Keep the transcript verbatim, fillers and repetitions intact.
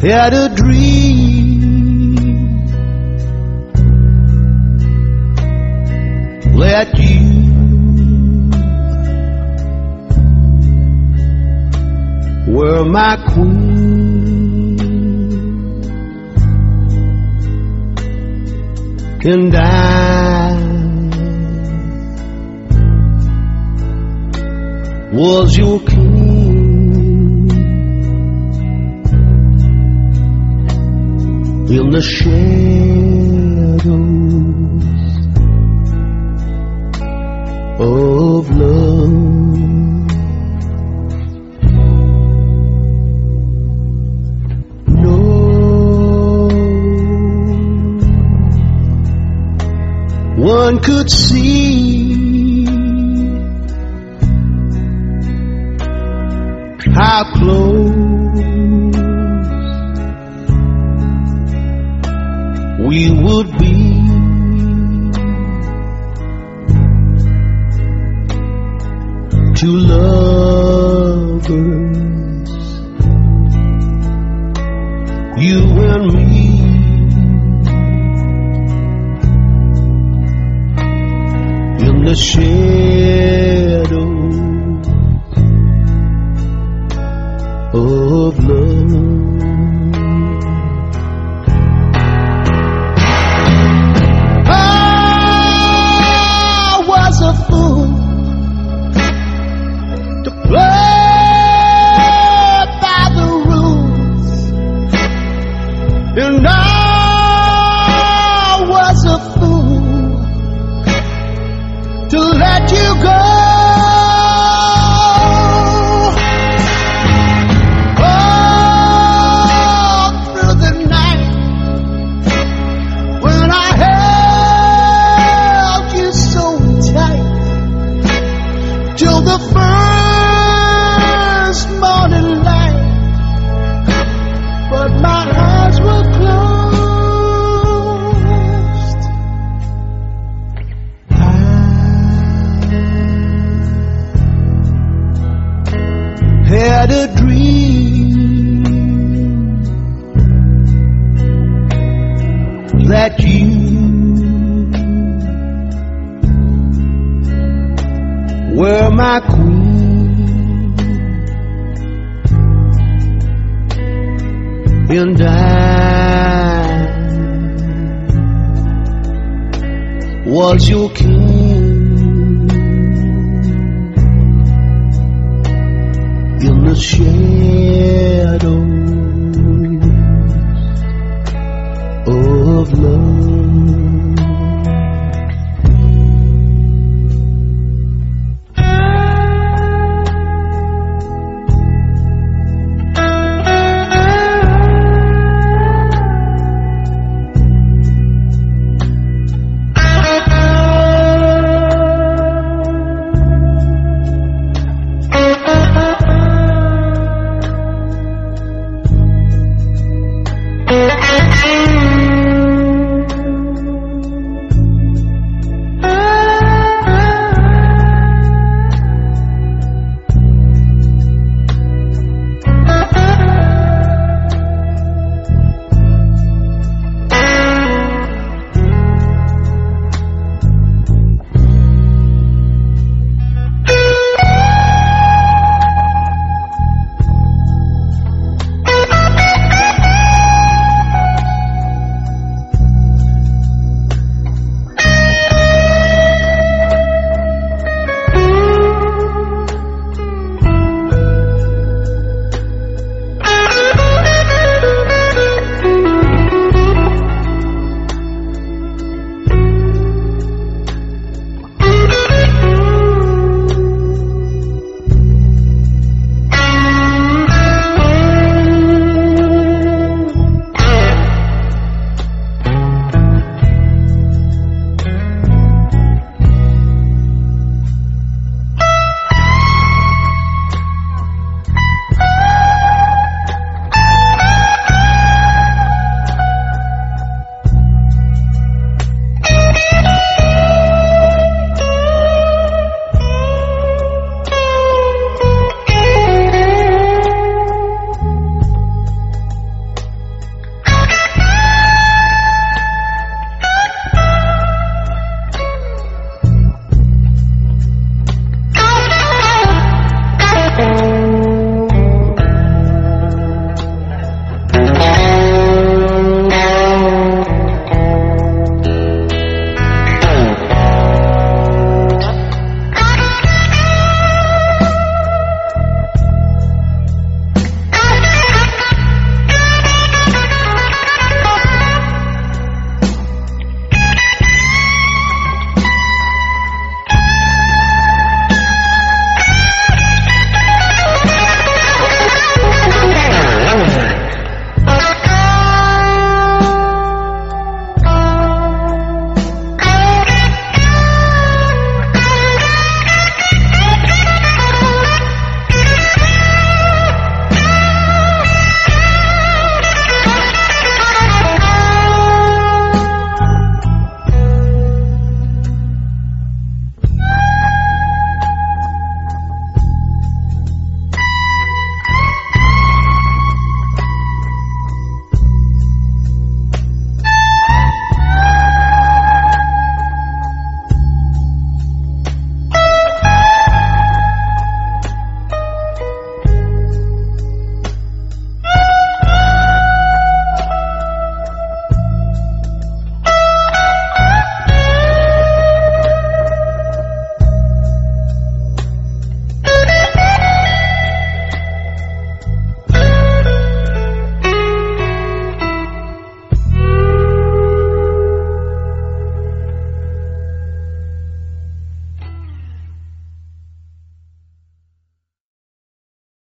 had a dream that you were my queen, and I was your king. In the shadows of love, no one could see how close we would be. Two lovers, you and me, in the shadow of love. And I was a fool to let you go. All through the night when I held you so tight, till the first morning light, but my eyes were closed. I had a dream that you were my queen, and I was your king. In the shadow